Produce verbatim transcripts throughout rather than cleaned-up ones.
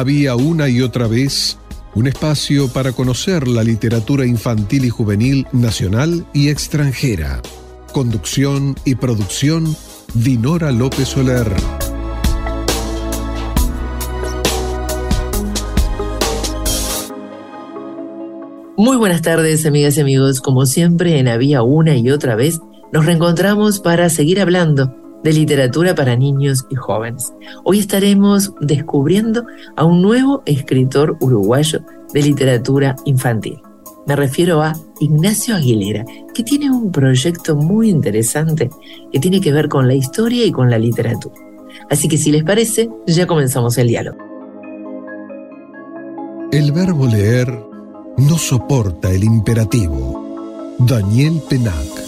Había una y otra vez un espacio para conocer la literatura infantil y juvenil nacional y extranjera. Conducción y producción, Dinora López Soler. Muy buenas tardes, amigas y amigos. Como siempre, en Había una y otra vez, nos reencontramos para seguir hablando de literatura para niños y jóvenes. Hoy estaremos descubriendo a un nuevo escritor uruguayo de literatura infantil. Me refiero a Ignacio Aguilera, que tiene un proyecto muy interesante que tiene que ver con la historia y con la literatura. Así que si les parece, ya comenzamos el diálogo. El verbo leer no soporta el imperativo. Daniel Penac.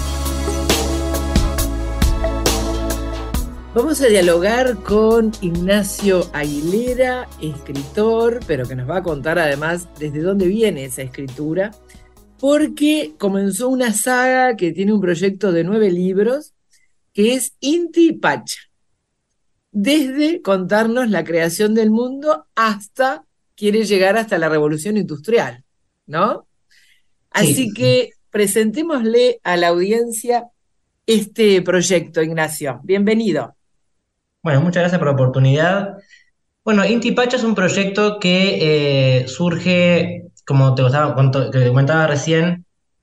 Vamos a dialogar con Ignacio Aguilera, escritor, pero que nos va a contar además desde dónde viene esa escritura, porque comenzó una saga que tiene un proyecto de nueve libros, que es Inti y Pacha, desde contarnos la creación del mundo hasta, quiere llegar hasta la revolución industrial, ¿no? Así Sí. que presentémosle a la audiencia este proyecto, Ignacio. Bienvenido. Bueno, muchas gracias por la oportunidad. Bueno, Inti Pacha es un proyecto que eh, surge, como te contaba, cuanto- que te comentaba recién,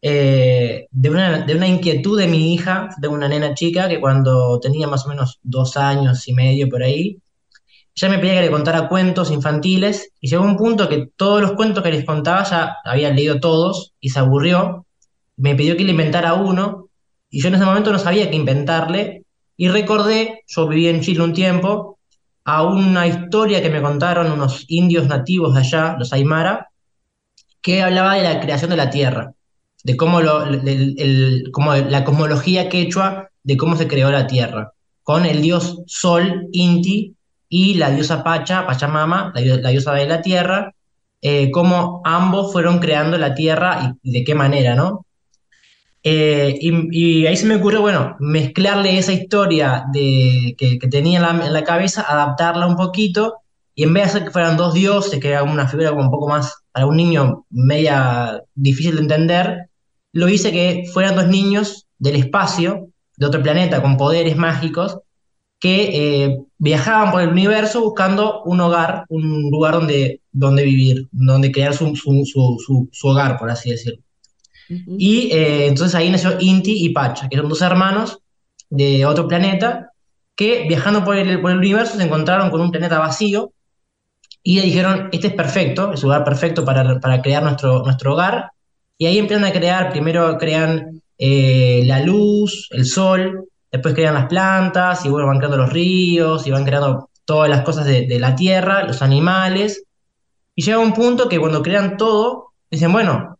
eh, de una, de una inquietud de mi hija, de una nena chica que cuando tenía más o menos dos años y medio por ahí, ya me pedía que le contara cuentos infantiles y llegó un punto que todos los cuentos que les contaba ya había leído todos y se aburrió. Me pidió que le inventara uno y yo en ese momento no sabía qué inventarle y recordé, yo viví en Chile un tiempo, a una historia que me contaron unos indios nativos de allá, los Aymara, que hablaba de la creación de la tierra, de cómo, lo, el- el- cómo la cosmología quechua, de cómo se creó la tierra, con el dios Sol, Inti, y la diosa Pacha, Pachamama, la, dio- la diosa de la tierra, eh, cómo ambos fueron creando la tierra y, y de qué manera, ¿no? Eh, y, y ahí se me ocurrió, bueno, mezclarle esa historia de, que, que tenía en la, en la cabeza, adaptarla un poquito, y en vez de hacer que fueran dos dioses, que era una figura como un poco más, para un niño, media difícil de entender, lo hice que fueran dos niños del espacio, de otro planeta, con poderes mágicos, que eh, viajaban por el universo buscando un hogar, un lugar donde, donde vivir, donde crear su, su, su, su, su hogar, por así decirlo. Ujú. Y eh, entonces ahí nació Inti y Pacha, que son dos hermanos de otro planeta que viajando por el, por el universo se encontraron con un planeta vacío y le dijeron, este es perfecto, es el lugar perfecto para, para crear nuestro, nuestro hogar. Y ahí empiezan a crear, primero crean eh, la luz, el sol, después crean las plantas y bueno, van creando los ríos y van creando todas las cosas de, de la tierra, los animales. Y llega un punto que cuando crean todo, dicen, bueno,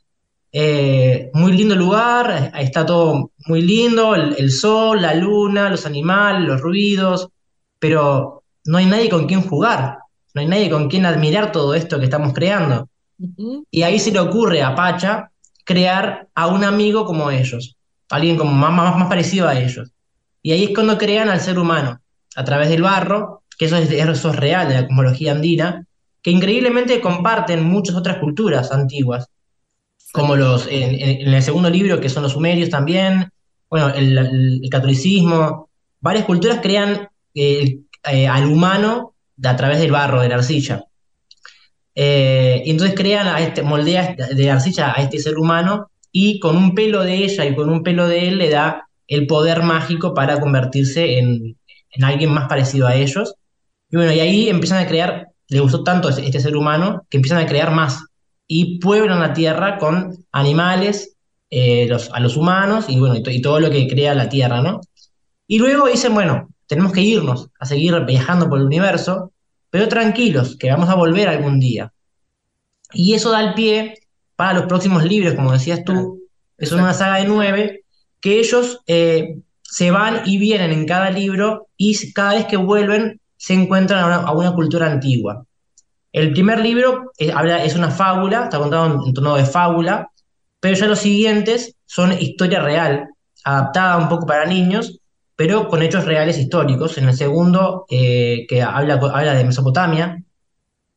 eh, muy lindo lugar, ahí está todo muy lindo, el, el sol, la luna, los animales, los ruidos, pero no hay nadie con quien jugar, no hay nadie con quien admirar todo esto que estamos creando. Ujú. Y ahí se le ocurre a Pacha crear a un amigo como ellos, alguien como más, más, más parecido a ellos. Y ahí es cuando crean al ser humano, a través del barro, que eso es, eso es real de la cosmología andina, que increíblemente comparten muchas otras culturas antiguas como los en, en- en el segundo libro, que son los sumerios también, bueno, el, el- el catolicismo, varias culturas crean eh, eh, al humano de- a través del barro, de la arcilla. Eh, y entonces crean a este, moldea de arcilla a este ser humano y con un pelo de ella y con un pelo de él le da el poder mágico para convertirse en, en alguien más parecido a ellos. Y bueno, y ahí empiezan a crear, le gustó tanto este, este ser humano que empiezan a crear más y pueblan la tierra con animales, eh, los, a los humanos y bueno, y, to- y todo lo que crea la tierra, ¿no? Y luego dicen, bueno, tenemos que irnos a seguir viajando por el universo, pero tranquilos, que vamos a volver algún día. Y eso da el pie para los próximos libros, como decías Claro, tú, que son una exacto. saga de nueve, que ellos eh, se van y vienen en cada libro y cada vez que vuelven se encuentran a una, a una cultura antigua. El primer libro es, habla, es una fábula, está contado en, en tono de fábula, pero ya los siguientes son historia real, adaptada un poco para niños, pero con hechos reales históricos. En el segundo, eh, que habla, habla de Mesopotamia,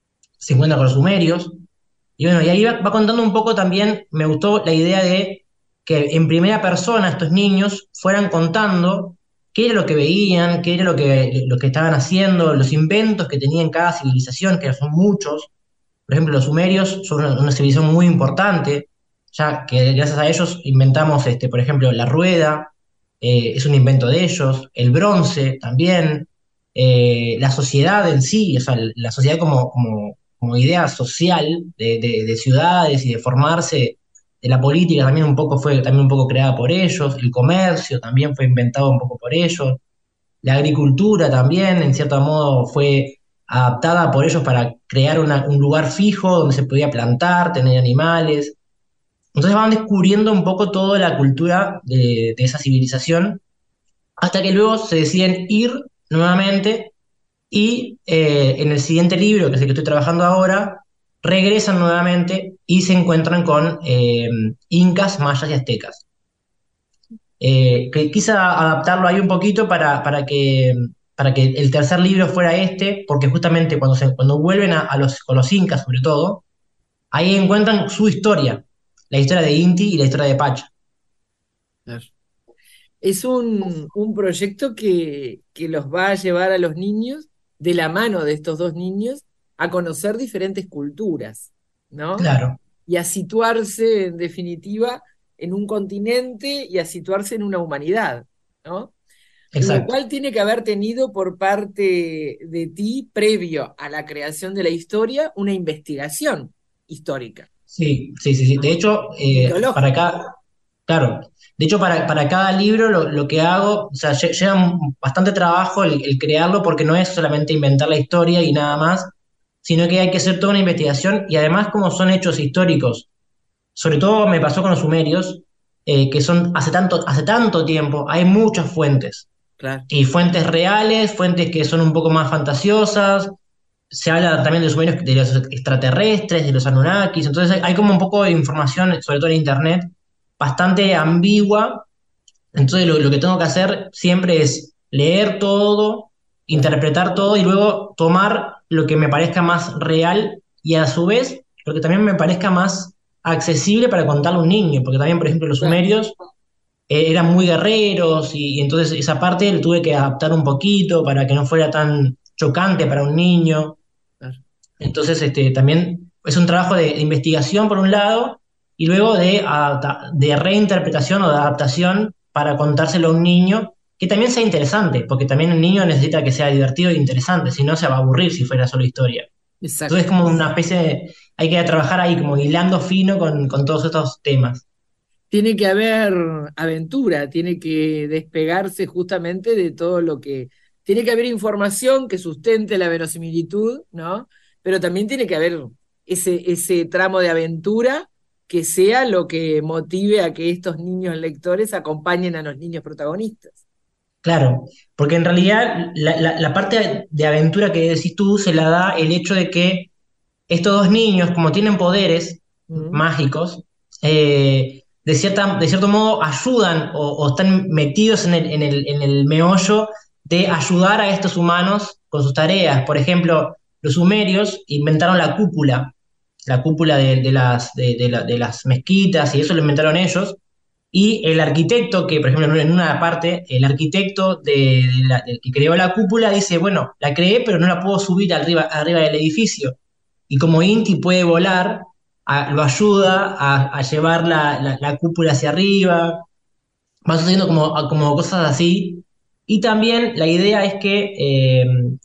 se encuentra con los sumerios, y bueno, y ahí va, va contando un poco también, me gustó la idea de que en primera persona estos niños fueran contando qué era lo que veían, qué era lo que, lo que estaban haciendo, los inventos que tenía en cada civilización, que son muchos. Por ejemplo, los sumerios son una, una civilización muy importante, ya que gracias a ellos inventamos, este, por ejemplo, la rueda, eh, es un invento de ellos, el bronce también, eh, la sociedad en sí, o sea, la sociedad como, como, como idea social de, de- de ciudades y de formarse, de la política también un poco fue también un poco creada por ellos, el comercio también fue inventado un poco por ellos, la agricultura también, en cierto modo, fue adaptada por ellos para crear una- un lugar fijo donde se podía plantar, tener animales. Entonces van descubriendo un poco toda la cultura de, de esa civilización, hasta que luego se deciden ir nuevamente y eh, en el siguiente libro, que es el que estoy trabajando ahora, regresan nuevamente y se encuentran con eh, incas, mayas y aztecas. Eh, que quise adaptarlo ahí un poquito para, para que, para que el tercer libro fuera este, porque justamente cuando, se, cuando vuelven a, a los, con los incas sobre todo, ahí encuentran su historia, la historia de Inti y la historia de Pacha. Claro. Es un, un proyecto que, que los va a llevar a los niños, de la mano de estos dos niños, a conocer diferentes culturas, ¿no? Claro, Y a situarse, en definitiva, en un continente y a situarse en una humanidad, ¿no? Lo exacto. cual tiene que haber tenido por parte de ti, previo a la creación de la historia, una investigación histórica, Sí, sí, sí, sí. De ¿no? hecho, eh, para Mitológica. acá, claro, de hecho para, para cada libro lo, lo que hago, o sea, lle- lleva un- bastante trabajo el, el crearlo porque no es solamente inventar la historia y nada más, sino que hay que hacer toda una investigación y además como son hechos históricos, sobre todo me pasó con los sumerios, eh, que son hace tanto, hace tanto tiempo, hay muchas fuentes. Claro. Y fuentes reales, fuentes que son un poco más fantasiosas. Se habla también de los sumerios, de los extraterrestres, de los Anunnakis. Entonces hay, hay como un poco de información, sobre todo en internet, bastante ambigua. Entonces lo, lo que tengo que hacer siempre es leer todo, Claro. interpretar todo y luego tomar lo que me parezca más real y a su vez lo que también me parezca más accesible para contarle a un niño. Porque también, por ejemplo, los Claro. sumerios eh, eran muy guerreros y, y entonces esa parte le tuve que adaptar un poquito para que no fuera tan chocante para un niño. Claro. Entonces este, también es un trabajo de, de investigación por un lado y luego de, adapta- de reinterpretación o de adaptación para contárselo a un niño que también sea interesante, porque también el niño necesita que sea divertido e interesante, si no se va a aburrir si fuera solo historia. Exacto. Entonces es como una especie de, hay que trabajar ahí como hilando fino con, con todos estos temas. Tiene que haber aventura, tiene que despegarse justamente de todo lo que... Tiene que haber información que sustente la verosimilitud, ¿no? Pero también tiene que haber ese, ese tramo de aventura que sea lo que motive a que estos niños lectores acompañen a los niños protagonistas. Claro, porque en realidad la, la- la parte de aventura que decís tú se la da el hecho de que estos dos niños, como tienen poderes ¿Mm? mágicos, eh, de cierta, de cierto modo ayudan o, o están metidos en el, en el, en el meollo de ayudar a estos humanos con sus tareas. Por ejemplo, los sumerios inventaron la cúpula, la cúpula de, de las, de, de la- de las mezquitas y eso lo inventaron ellos. Y el arquitecto, que por ejemplo en una parte, el arquitecto de, de la- del que creó la cúpula dice, bueno, la creé pero no la puedo subir arriba, arriba del edificio. Y como Inti puede volar, a- lo ayuda a, a llevar la, la- la cúpula hacia arriba, va sucediendo como, como cosas así. Y también la idea es que eh,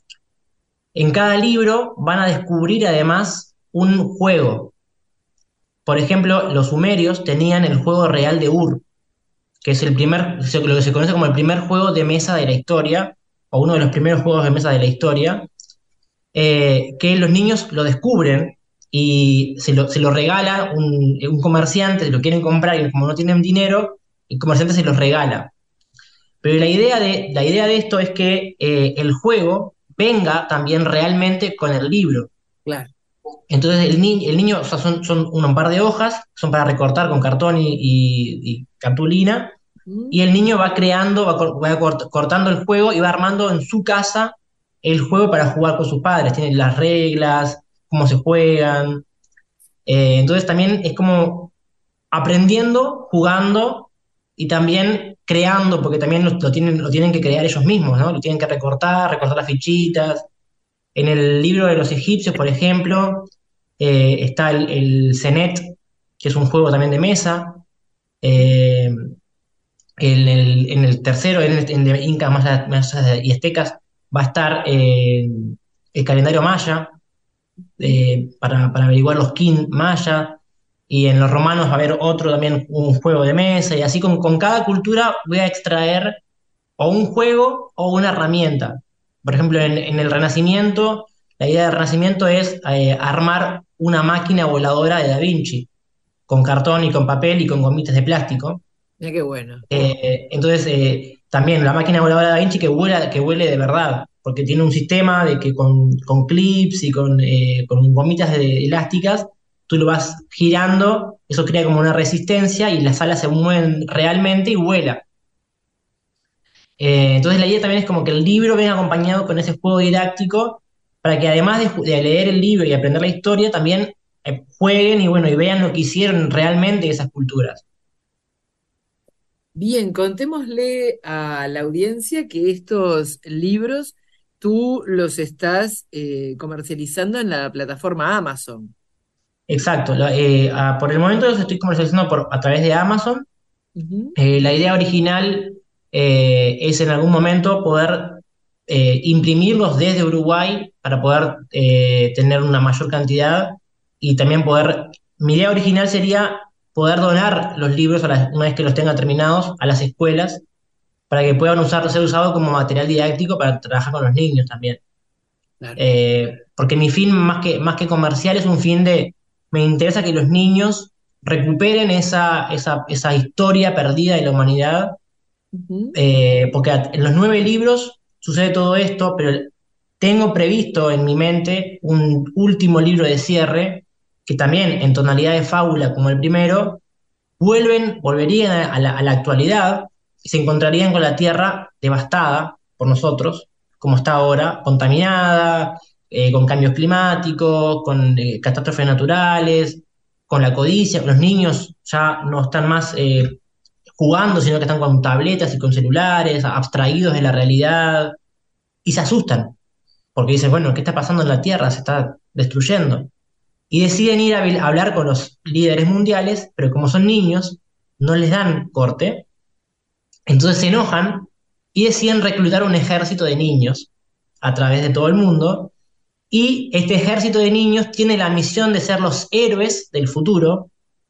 en cada libro van a descubrir además un juego. Por ejemplo, los sumerios tenían el juego real de Ur, que es el primer, lo que se conoce como el primer juego de mesa de la historia, o uno de los primeros juegos de mesa de la historia, eh, que los niños lo descubren y se lo, se lo regala un, un comerciante, se lo quieren comprar y como no tienen dinero, el comerciante se los regala. Pero la idea de, la idea de esto es que eh, el juego venga también realmente con el libro. Claro. Entonces el, ni el niño, o sea, son, son un par de hojas, son para recortar con cartón y, y, y cartulina, ¿Mm? y el niño va creando, va, cor- va cort- cortando el juego y va armando en su casa el juego para jugar con sus padres. Tiene las reglas, cómo se juegan. Eh, entonces también es como aprendiendo, jugando y también creando, porque también lo, lo tienen, lo tienen que crear ellos mismos, ¿no? Lo tienen que recortar, recortar las fichitas. En el libro de los egipcios, por ejemplo, eh, está el, el Senet, que es un juego también de mesa. Eh, en, el, en el tercero, en el, en el Incas, Mayas, Mayas y Aztecas, va a estar eh, el calendario maya, eh, para, para averiguar los kin maya. Y en los romanos va a haber otro también, un juego de mesa. Y así con, con cada cultura voy a extraer o un juego o una herramienta. Por ejemplo, en, en el Renacimiento, la idea del Renacimiento es eh, armar una máquina voladora de Da Vinci, con cartón y con papel y con gomitas de plástico. Mira qué bueno. Eh, entonces, eh, también la máquina voladora de Da Vinci que vuela, que vuele de verdad, porque tiene un sistema de que con, con clips y con, eh, con gomitas de, elásticas, tú lo vas girando, eso crea como una resistencia y las alas se mueven realmente y vuela. Eh, entonces la idea también es como que el libro venga acompañado con ese juego didáctico para que además de, ju- de leer el libro y aprender la historia, también eh, jueguen y bueno, y vean lo que hicieron realmente esas culturas. Bien, contémosle a la audiencia que estos libros tú los estás eh, comercializando en la plataforma Amazon. Exacto. la- eh, ah, por el momento los estoy comercializando por, a través de Amazon. Ujú, Eh, la idea original eh, es en algún momento poder eh, imprimirlos desde Uruguay para poder eh, tener una mayor cantidad y también poder, mi idea original sería poder donar los libros a las- una vez que los tenga terminados a las escuelas para que puedan usar, ser usados como material didáctico para trabajar con los niños también. claro. Eh, porque mi fin más que, más que comercial es un fin de, me interesa que los niños recuperen esa, esa, esa historia perdida de la humanidad, Ujú, eh, porque en los nueve libros sucede todo esto, pero tengo previsto en mi mente un último libro de cierre, que también en tonalidad de fábula como el primero, vuelven, volverían a la, a la actualidad y se encontrarían con la Tierra devastada por nosotros, como está ahora, contaminada, eh, con cambios climáticos, con eh, catástrofes naturales, con la codicia. Los niños ya no están más eh, jugando, sino que están con tabletas y con celulares, abstraídos de la realidad, y se asustan, porque dicen, bueno, ¿qué está pasando en la Tierra? Se está destruyendo. Y deciden ir a a hablar con los líderes mundiales, pero como son niños, no les dan corte, entonces se enojan y deciden reclutar un ejército de niños a través de todo el mundo. Y este ejército de niños tiene la misión de ser los héroes del futuro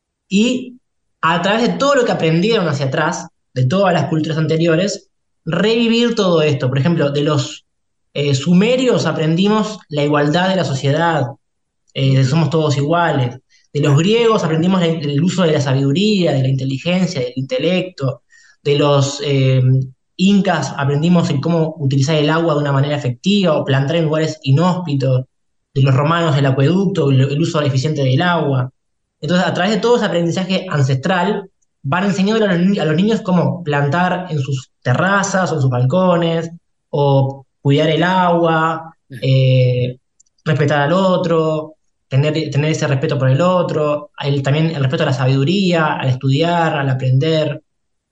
y a través de todo lo que aprendieron hacia atrás, de todas las culturas anteriores, revivir todo esto. Por ejemplo, de los eh, sumerios aprendimos la igualdad de la sociedad, eh, somos todos iguales. De los claro. griegos aprendimos la- el uso de la sabiduría, de la inteligencia, del intelecto. De los eh, incas aprendimos en cómo utilizar el agua de una manera efectiva o plantar en lugares inhóspitos. De los romanos el acueducto, el, el uso eficiente del agua. Entonces, a través de todo ese aprendizaje ancestral, van enseñando a los, ni- a los niños cómo plantar en sus terrazas o en sus balcones, o cuidar el agua, eh, respetar al otro, tener, tener ese respeto por el otro, el- también el respeto a la sabiduría, al estudiar, al aprender.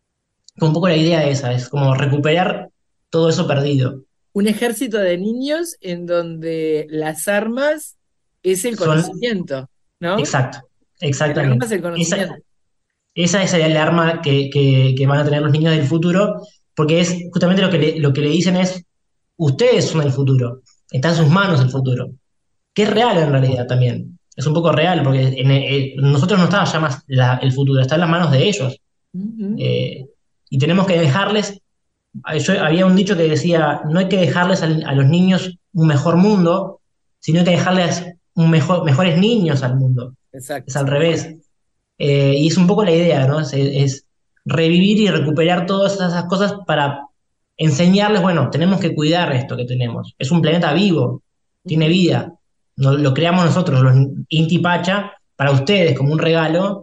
Un poco la idea esa, es como recuperar todo eso perdido. Un ejército de niños en donde las armas es el Son, conocimiento, ¿no? exacto, El arma exactamente. es el Esa, conocimiento. esa es el arma que, que, que van a tener los niños del futuro, porque es justamente lo que le, lo que le dicen es, ustedes son el futuro, está en sus manos el futuro, que es real en realidad también. Es un poco real, porque en, eh, nosotros no está ya más la- el futuro, está en las manos de ellos. Ujú. Eh, y tenemos que dejarles, yo, había un dicho que decía, no hay que dejarles al- a los niños un mejor mundo, sino hay que dejarles un mejor, mejores niños al mundo. Es Exacto. al revés. Eh, y es un poco la idea, ¿no? Es, es revivir y recuperar todas esas cosas para enseñarles, bueno, tenemos que cuidar esto que tenemos. Es un planeta vivo, tiene Ujú. vida. No, lo creamos nosotros, los Inti Pacha, para ustedes como un regalo.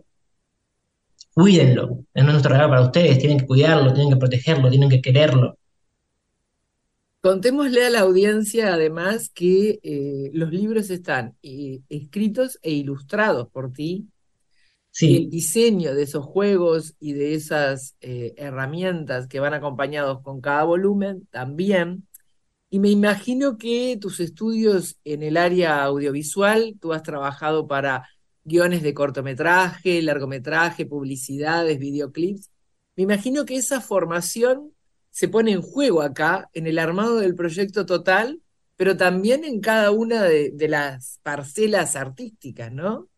Cuídenlo. Es nuestro regalo para ustedes. Tienen que cuidarlo, tienen que protegerlo, tienen que quererlo. Contémosle a la audiencia además que eh, los libros están eh, escritos e ilustrados por ti, y el Sí, diseño de esos juegos y de esas eh, herramientas que van acompañados con cada volumen también. Y me imagino que tus estudios en el área audiovisual, tú has trabajado para guiones de cortometraje, largometraje, publicidades, videoclips. Me imagino que esa formación se pone en juego acá, en el armado del proyecto total, pero también en cada una de, de las parcelas artísticas, ¿no?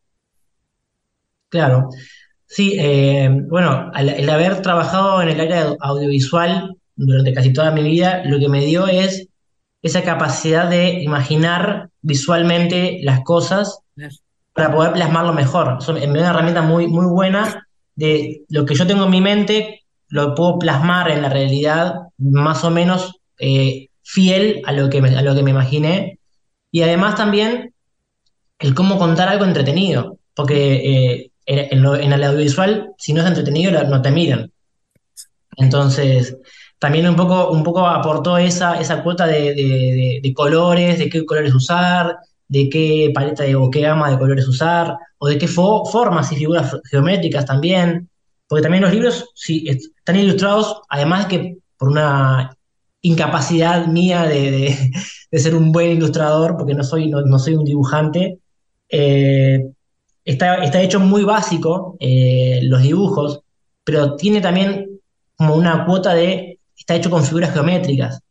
claro. Sí, eh, bueno, al, el haber trabajado en el área audiovisual durante casi toda mi vida, lo que me dio es esa capacidad de imaginar visualmente las cosas para poder plasmarlo mejor. Eso me me da una herramienta muy, muy buena de lo que yo tengo en mi mente, lo puedo plasmar en la realidad más o menos eh, fiel a lo que me, a lo que me imaginé. Y además también el cómo contar algo entretenido, porque eh, en, en lo- en el audiovisual, si no es entretenido, lo- no te miran. Entonces, también un poco, un poco aportó esa, esa cuota de, de- de- de colores, de qué colores usar, de qué paleta de, o qué gama de colores usar, o de qué fo- formas y figuras geométricas también. Porque también los libros, sí, est- están ilustrados, además que por una incapacidad mía de, de- de ser un buen ilustrador, porque no soy, no, no soy un dibujante, eh, está, está hecho muy básico, eh, los dibujos, pero tiene también como una cuota de, está hecho con figuras geométricas.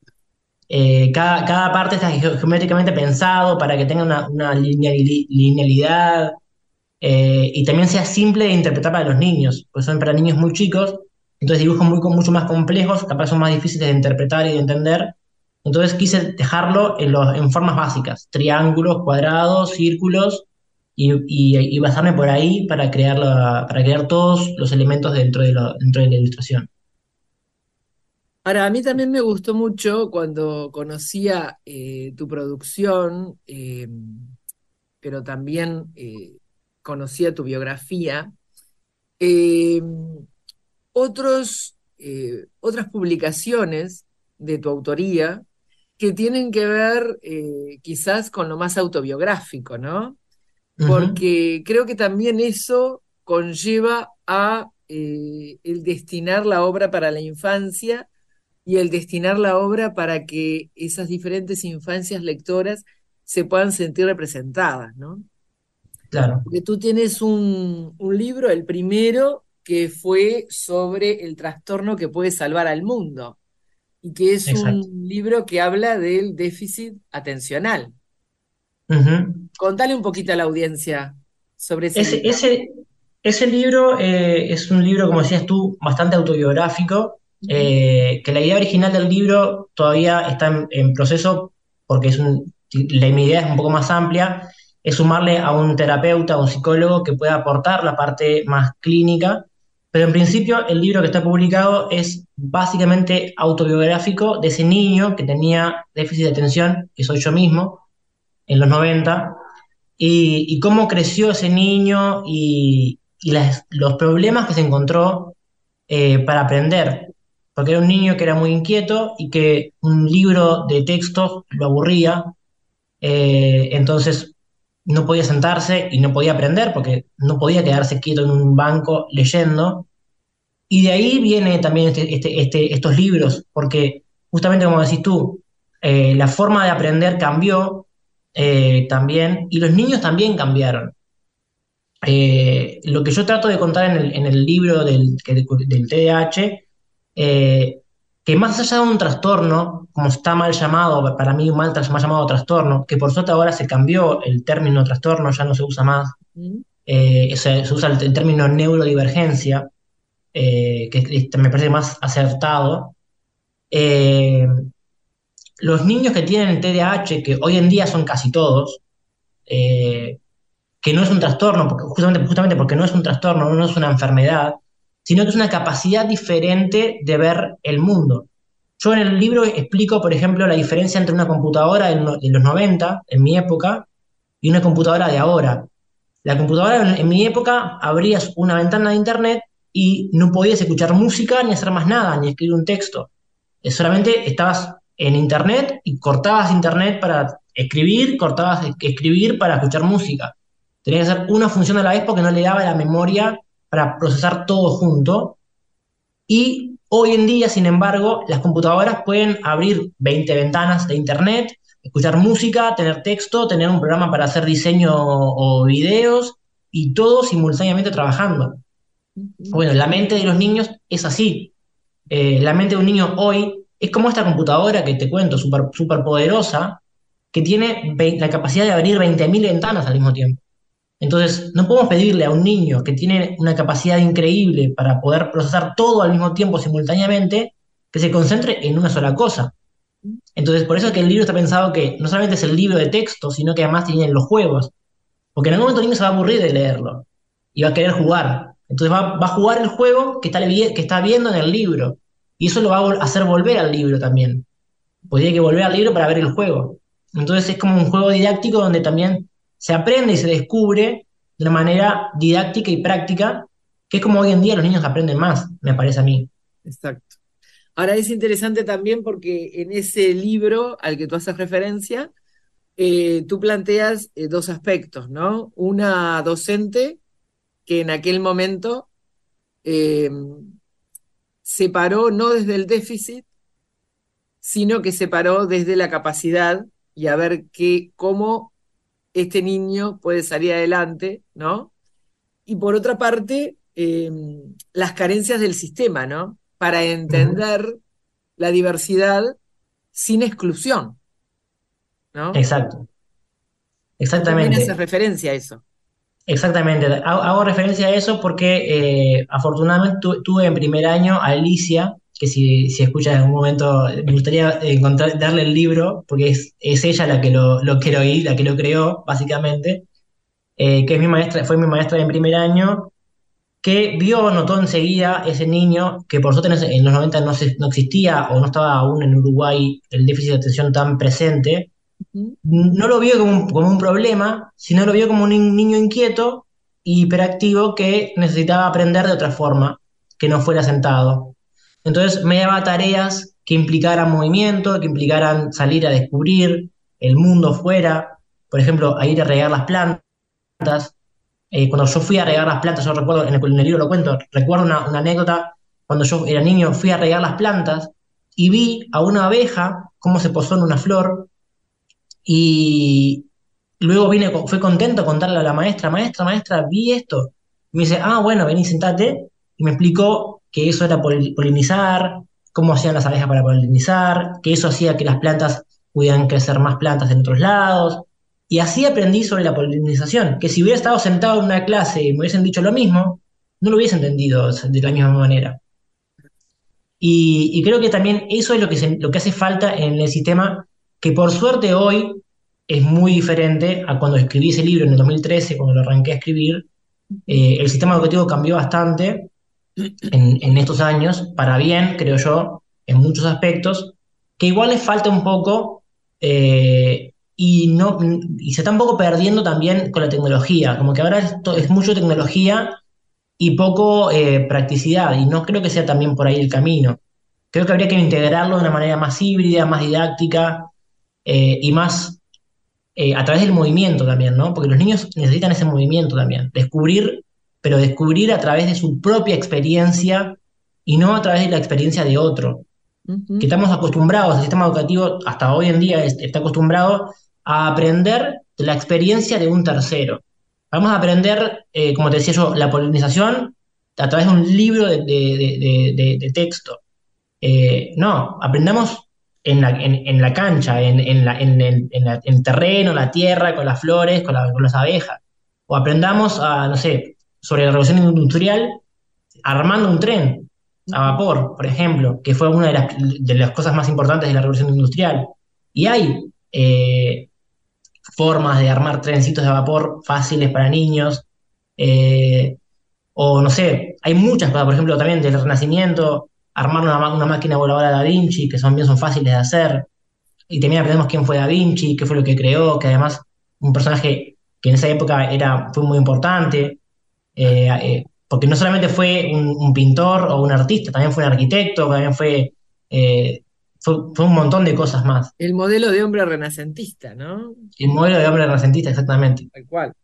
Eh, cada, cada parte está ge- geométricamente pensado para que tenga una, una lineali- linealidad, eh, y también sea simple de interpretar para los niños, pues son para niños muy chicos, entonces dibujos muy, mucho más complejos, capaz son más difíciles de interpretar y de entender. Entonces quise dejarlo en, los, en formas básicas, triángulos, cuadrados, círculos, y, y- y basarme por ahí para crear, la- para crear todos los elementos dentro de, la- dentro de la ilustración. Ahora, a mí también me gustó mucho cuando conocía eh, tu producción, eh, pero también eh, conocía tu biografía, eh, otros, eh, otras publicaciones de tu autoría que tienen que ver eh, quizás con lo más autobiográfico, ¿no? Ujú, Porque creo que también eso conlleva a eh, el destinar la obra para la infancia y el destinar la obra para que esas diferentes infancias lectoras se puedan sentir representadas, ¿no? claro, Porque tú tienes un, un libro, el primero, que fue sobre el trastorno que puede salvar al mundo, y que es exacto. un libro que habla del déficit atencional. Ujú. Contale un poquito a la audiencia sobre ese Ese, libro. ese, ese libro eh, es un libro, como decías tú, bastante autobiográfico, Ujú. eh, que la idea original del libro todavía está en, en proceso, porque es un, la, mi idea es un poco más amplia, es sumarle a un terapeuta, a un psicólogo que pueda aportar la parte más clínica, pero en principio el libro que está publicado es básicamente autobiográfico de ese niño que tenía déficit de atención, que soy yo mismo, en los noventa y, y cómo creció ese niño y, y las- los problemas que se encontró eh, para aprender, porque era un niño que era muy inquieto y que un libro de textos lo aburría, eh, entonces no podía sentarse y no podía aprender porque no podía quedarse quieto en un banco leyendo. Y de ahí viene también este, este, este- estos libros, porque justamente como decís tú, eh, la forma de aprender cambió eh, también, y los niños también cambiaron. Eh, lo que yo trato de contar en el, en el libro del, que- del T D A H, eh, que más allá de un trastorno, como está mal llamado, para mí mal, tras- mal llamado trastorno, que por suerte ahora se cambió el término trastorno, ya no se usa más, ¿Mm? eh, se, se usa el, el término neurodivergencia, eh, que es- me parece más acertado. Eh, los niños que tienen T D A H, que hoy en día son casi todos, eh, que no es un trastorno, porque justamente, justamente porque no es un trastorno, no es una enfermedad, sino que es una capacidad diferente de ver el mundo. Yo en el libro explico, por ejemplo, la diferencia entre una computadora en, no- en los noventa, en mi época, y una computadora de ahora. La computadora en, en mi época abrías una ventana de internet y no podías escuchar música ni hacer más nada, ni escribir un texto. Eh, Solamente estabas en internet y cortabas internet para escribir, cortabas escribir para escuchar música. Tenía que hacer una función a la vez porque no le daba la memoria para procesar todo junto. Y hoy en día, sin embargo, las computadoras pueden abrir veinte ventanas de internet, escuchar música, tener texto, tener un programa para hacer diseño o videos y todo simultáneamente trabajando. Bueno, la mente de los niños es así. Eh, la mente de un niño hoy es como esta computadora que te cuento, súper super poderosa, que tiene la capacidad de abrir veinte mil ventanas al mismo tiempo. Entonces, no podemos pedirle a un niño que tiene una capacidad increíble para poder procesar todo al mismo tiempo simultáneamente, que se concentre en una sola cosa. Entonces, por eso es que el libro está pensado que no solamente es el libro de texto, sino que además tiene los juegos. Porque en algún momento el niño se va a aburrir de leerlo y va a querer jugar. Entonces va, va a jugar el juego que está, que está viendo en el libro. Y eso lo va a hacer volver al libro también. Pues tiene que volver al libro para ver el juego. Entonces es como un juego didáctico donde también se aprende y se descubre de una manera didáctica y práctica, que es como hoy en día los niños aprenden más, me parece a mí. Exacto. Ahora es interesante también porque en ese libro al que tú haces referencia, eh, tú planteas eh, dos aspectos, ¿no? Una docente que en aquel momento eh, se paró no desde el déficit, sino que se paró desde la capacidad y a ver qué, cómo este niño puede salir adelante, ¿no? Y por otra parte, eh, las carencias del sistema, ¿no? Para entender uh-huh. la diversidad sin exclusión, ¿no? Exacto. Exactamente. También hace referencia a eso. Exactamente. Hago, hago referencia a eso porque eh, afortunadamente tu, tuve en primer año a Alicia, que si, si escuchas en algún momento, me gustaría encontrar, darle el libro, porque es, es ella la que lo, lo quiero oír, la que lo creó, básicamente, eh, que es mi maestra, fue mi maestra en primer año, que vio, notó enseguida ese niño, que por suerte en los noventa no, se, no existía o no estaba aún en Uruguay el déficit de atención tan presente. Uh-huh. No lo vio como un, como un problema, sino lo vio como un niño inquieto y hiperactivo que necesitaba aprender de otra forma, que no fuera sentado. Entonces me daba tareas que implicaran movimiento, que implicaran salir a descubrir el mundo fuera, por ejemplo, a ir a regar las plantas. Eh, cuando yo fui a regar las plantas, yo recuerdo, en el, en el libro lo cuento, recuerdo una, una anécdota, cuando yo era niño fui a regar las plantas y vi a una abeja cómo se posó en una flor y luego vine, fue contento a contarle a la maestra, maestra, maestra, vi esto. Y me dice, ah, bueno, vení, sentate, y me explicó que eso era polinizar, cómo hacían las abejas para polinizar, que eso hacía que las plantas pudieran crecer más plantas en otros lados. Y así aprendí sobre la polinización, que si hubiera estado sentado en una clase y me hubiesen dicho lo mismo, no lo hubiese entendido de la misma manera. Y, y creo que también eso es lo que, se, lo que hace falta en el sistema, que por suerte hoy es muy diferente a cuando escribí ese libro en el dos mil trece, cuando lo arranqué a escribir. Eh, el sistema educativo cambió bastante en, en estos años, para bien, creo yo, en muchos aspectos, que igual les falta un poco... Eh, Y, no, y se está un poco perdiendo también con la tecnología, como que ahora esto es mucho tecnología y poco eh, practicidad, y no creo que sea también por ahí el camino. Creo que habría que integrarlo de una manera más híbrida, más didáctica eh, y más eh, a través del movimiento también, ¿no? Porque los niños necesitan ese movimiento también, descubrir, pero descubrir a través de su propia experiencia y no a través de la experiencia de otro. Uh-huh. Que estamos acostumbrados, el sistema educativo hasta hoy en día está acostumbrado a aprender de la experiencia de un tercero. Vamos a aprender, eh, como te decía yo, la polinización a través de un libro de, de, de, de, de texto. Eh, no, aprendamos en la, en, en la cancha, en, en, la, en, el, en, la, en el terreno, la tierra, con las flores, con, la, con las abejas. O aprendamos, a, no sé, sobre la revolución industrial armando un tren a vapor, por ejemplo, que fue una de las, de las cosas más importantes de la revolución industrial. Y hay eh, formas de armar trencitos de vapor fáciles para niños, eh, o no sé, hay muchas cosas, por ejemplo, también del Renacimiento, armar una, una máquina voladora Da Vinci, que también son fáciles de hacer, y también aprendemos quién fue Da Vinci, qué fue lo que creó, que además un personaje que en esa época era, fue muy importante, eh, eh, porque no solamente fue un, un pintor o un artista, también fue un arquitecto, también fue... Eh, fue, fue un montón de cosas más. El modelo de hombre renacentista, ¿no? El modelo de hombre renacentista, exactamente. Tal cual.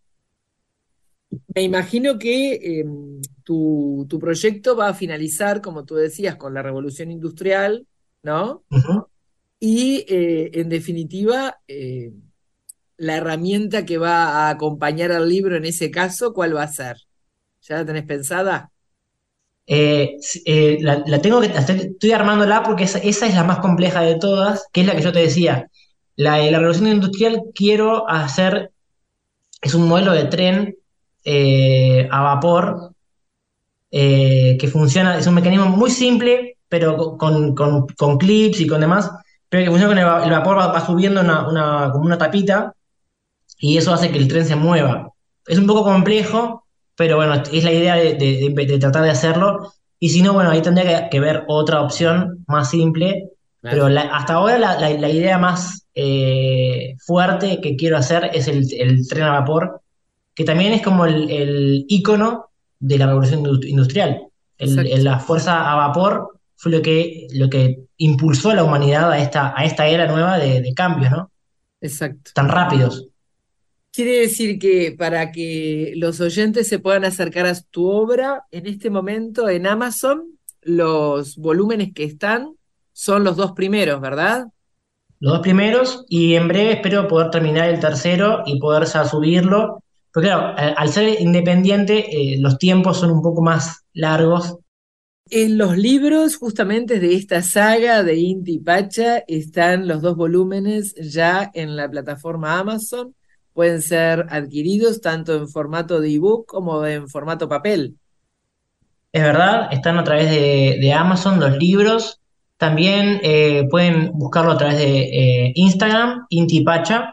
Me imagino que eh, tu, tu proyecto va a finalizar, como tú decías, con la revolución industrial, ¿no? Ujú. Y eh, en definitiva, eh, la herramienta que va a acompañar al libro en ese caso, ¿cuál va a ser? ¿Ya la tenés pensada? Eh, s- eh, la, la tengo que hacer, estoy armándola porque esa, esa es la más compleja de todas, que es la que yo te decía. La de la revolución industrial quiero hacer, es un modelo de tren eh, a vapor eh, que funciona, es un mecanismo muy simple, pero con, con- con clips y con demás, pero que funciona con el, va- el vapor, va, va subiendo una, una- como una tapita y eso hace que el tren se mueva. Es un poco complejo, pero bueno, es la idea de, de- de- de tratar de hacerlo. Y si no, bueno, ahí tendría que, que ver otra opción más simple, Claro. pero la- hasta ahora la, la- la idea más eh, fuerte que quiero hacer es el, el tren a vapor, que también es como el, el ícono de la revolución indu- industrial. El- el- Exacto, la fuerza a vapor fue lo que, lo que impulsó a la humanidad a esta, a esta era nueva de, de cambios, ¿no? exacto. Tan rápidos. Quiere decir que para que los oyentes se puedan acercar a tu obra, en este momento en Amazon, los volúmenes que están son los dos primeros, ¿verdad? Los dos primeros, y en breve espero poder terminar el tercero y poder ya subirlo. Porque claro, al al ser independiente, eh, los tiempos son un poco más largos. En los libros justamente de esta saga de Inti Pacha están los dos volúmenes ya en la plataforma Amazon. Pueden ser adquiridos tanto en formato de ebook como en formato papel. Es verdad, están a través de, de Amazon los libros. También eh, pueden buscarlo a través de eh, Instagram, Inti Pacha,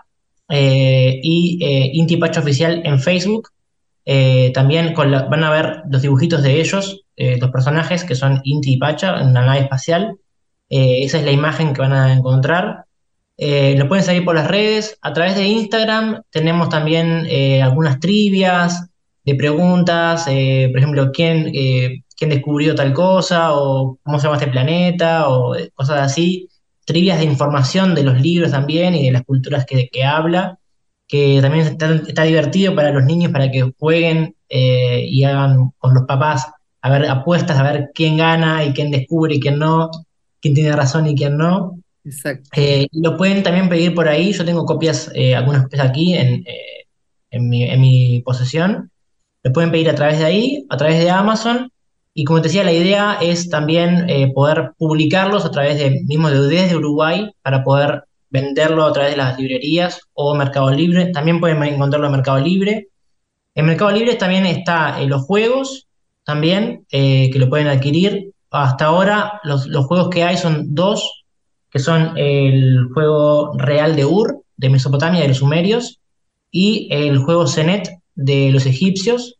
eh, y eh, Inti Pacha Oficial en Facebook. Eh, también con la- van a ver los dibujitos de ellos, eh, los personajes que son Inti y Pacha en una nave espacial. Eh, esa es la imagen que van a encontrar. Eh, lo pueden seguir por las redes. A través de Instagram tenemos también eh, algunas trivias de preguntas, eh, por ejemplo, ¿quién, eh, quién descubrió tal cosa o cómo se llama este planeta o eh, cosas así. Trivias de información de los libros también y de las culturas que, que habla, que también está, está divertido para los niños, para que jueguen eh, y hagan con los papás, a ver apuestas, a ver quién gana y quién descubre y quién no, quién tiene razón y quién no. Exacto. Eh, lo pueden también pedir por ahí. Yo tengo copias, eh, algunas copias aquí en, eh, en mi, en mi posesión. Lo pueden pedir a través de ahí, a través de Amazon. Y como te decía, la idea es también eh, poder publicarlos a través de mismo de desde Uruguay para poder venderlo a través de las librerías o Mercado Libre. También pueden encontrarlo en Mercado Libre. En Mercado Libre también está eh, los juegos, también, eh, que lo pueden adquirir. Hasta ahora los, los juegos que hay son dos, que son el juego real de Ur, de Mesopotamia, de los sumerios, y el juego Senet, de los egipcios.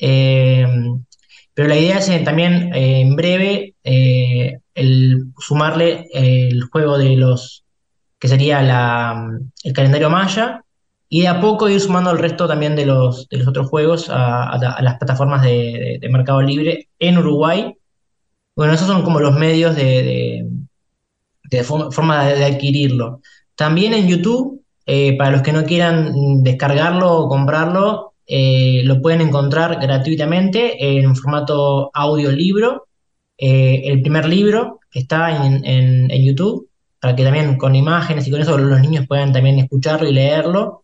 Eh, pero la idea es eh, también eh, en breve eh, el sumarle eh, el juego de los, que sería la, el calendario maya, y de a poco ir sumando el resto también de los, de los otros juegos a, a la- a las plataformas de, de- de Mercado Libre en Uruguay. Bueno, esos son como los medios de, de- de forma, forma de, de adquirirlo. También en YouTube, eh, para los que no quieran mm, descargarlo o comprarlo, eh, lo pueden encontrar gratuitamente en formato audiolibro. Eh, el primer libro está en, en- en YouTube, para que también con imágenes y con eso los niños puedan también escucharlo y leerlo.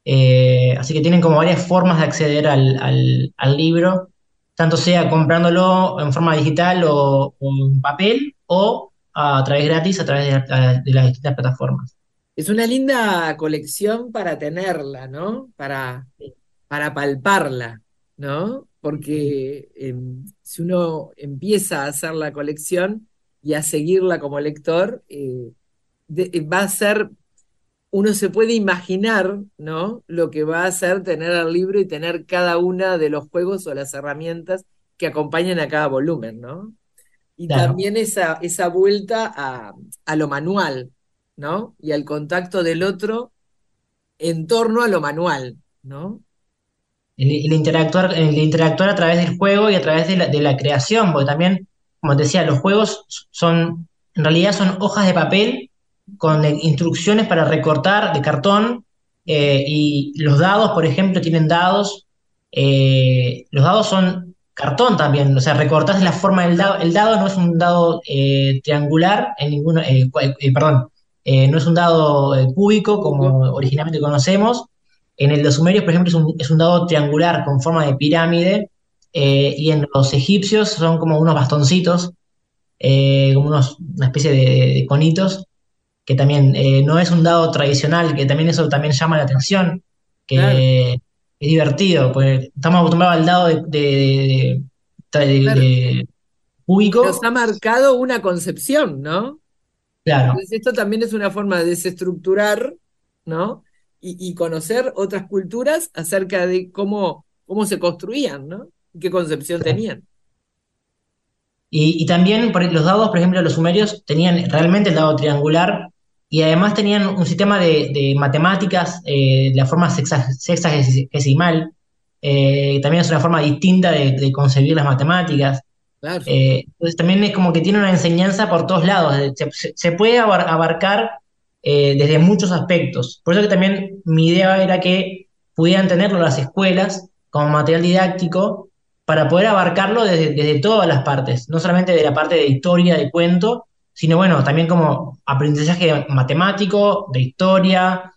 Eh, así que tienen como varias formas de acceder al, al- al libro, tanto sea comprándolo en forma digital o, o en papel, o a través gratis a través de, la- de las distintas plataformas. Es una linda colección para tenerla, ¿no? Para, para palparla, ¿no? Porque em, si uno empieza a hacer la colección y a seguirla como lector, eh, de- eh, va a ser, uno se puede imaginar, ¿no? Lo que va a hacer tener el libro y tener cada una de los juegos o las herramientas que acompañan a cada volumen, ¿no? Y Claro. también esa, esa vuelta a, a lo manual, ¿no? Y al contacto del otro en torno a lo manual, ¿no? El, el interactuar, el interactuar a través del juego y a través de la, de la creación, porque también, como te decía, los juegos son en realidad son hojas de papel con eh, instrucciones para recortar de cartón, eh, y los dados, por ejemplo, tienen dados. Eh, los dados son cartón también, o sea, recortás la forma del dado. El dado no es un dado eh, triangular, en ninguno, eh, cu- eh, perdón, eh, no es un dado eh, cúbico como originalmente conocemos. En el de los sumerios, por ejemplo, es un, es un dado triangular con forma de pirámide, eh, y en los egipcios son como unos bastoncitos, eh, como unos, una especie de, de conitos, que también eh, no es un dado tradicional, que también eso también llama la atención, Claro, que es divertido, pues estamos acostumbrados al dado de, de, de- de- claro. de Y nos ha cúbico, marcado una concepción, ¿no? claro. Entonces, esto también es una forma de desestructurar, ¿no? Y, y conocer otras culturas acerca de cómo, cómo se construían, ¿no? Y qué concepción tenían. Y, y también por los dados, por ejemplo, los sumerios tenían realmente el dado triangular, y además tenían un sistema de, de matemáticas, eh, de la forma sexa- sexagesimal. Eh, también es una forma distinta de, de concebir las matemáticas. Claro. Eh, entonces también es como que tiene una enseñanza por todos lados. Eh, Se, se- se puede abar- abarcar eh, desde muchos aspectos. Por eso que también mi idea era que pudieran tenerlo las escuelas como material didáctico para poder abarcarlo desde, desde todas las partes, no solamente de la parte de historia, de cuento, sino bueno, también como aprendizaje matemático, de historia,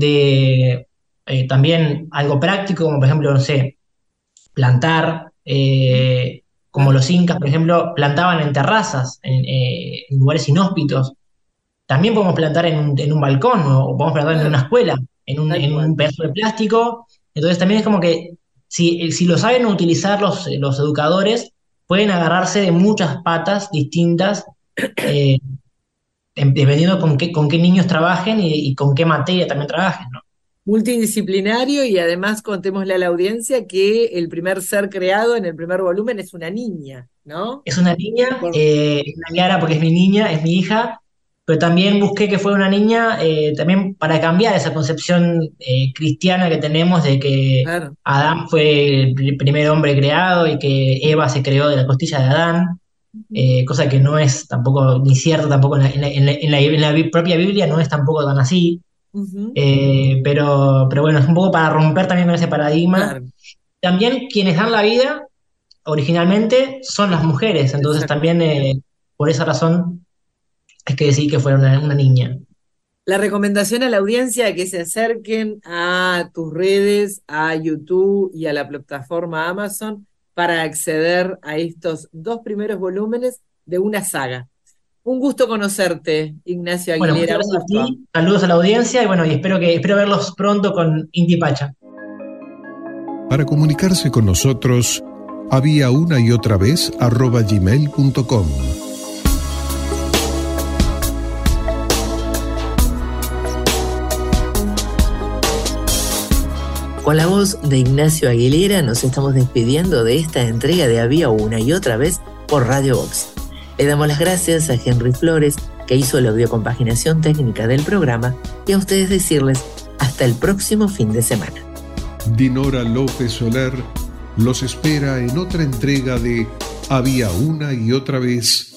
de eh, también algo práctico, como por ejemplo, no sé, plantar, eh, como Claro. los incas, por ejemplo, plantaban en terrazas, en, eh, en lugares inhóspitos. También podemos plantar en un, en un balcón, o podemos plantar en una Claro, escuela, en un, tal en cual. un pedazo de plástico. Entonces también es como que si, si lo saben utilizar los, los educadores, pueden agarrarse de muchas patas distintas, eh, en- dependiendo con qué, con qué niños trabajen y, y con qué materia también trabajen, ¿no? Multidisciplinario y además contémosle a la audiencia que el primer ser creado en el primer volumen es una niña, ¿no? Es una niña, Por- eh, una Yara porque es mi niña, es mi hija, pero también busqué que fuera una niña, eh, también para cambiar esa concepción eh, cristiana que tenemos de que claro. Adán fue el pri- primer hombre creado y que Eva se creó de la costilla de Adán, eh, cosa que no es tampoco ni cierto, tampoco en la, en la- en la- en la- en la bi- propia Biblia no es tampoco tan así. Ujú. Eh, pero, pero bueno, es un poco para romper también con ese paradigma. Claro, También quienes dan la vida originalmente son las mujeres, entonces exacto. también eh, por esa razón es que decidí que fuera una, una niña. La recomendación a la audiencia que se acerquen a tus redes, a YouTube y a la plataforma Amazon para acceder a estos dos primeros volúmenes de una saga. Un gusto conocerte, Ignacio Bueno, Aguilera, muchas un gracias a gusto. ti, saludos a la audiencia y bueno, y espero que espero verlos pronto con Inti Pacha. Para comunicarse con nosotros, había una y otra vez arroba gmail punto com. Con la voz de Ignacio Aguilera nos estamos despidiendo de esta entrega de Había una y otra vez por Radio Vox. Le damos las gracias a Henry Flores, que hizo la audiocompaginación técnica del programa, y a ustedes decirles hasta el próximo fin de semana. Dinora López Soler los espera en otra entrega de Había una y otra vez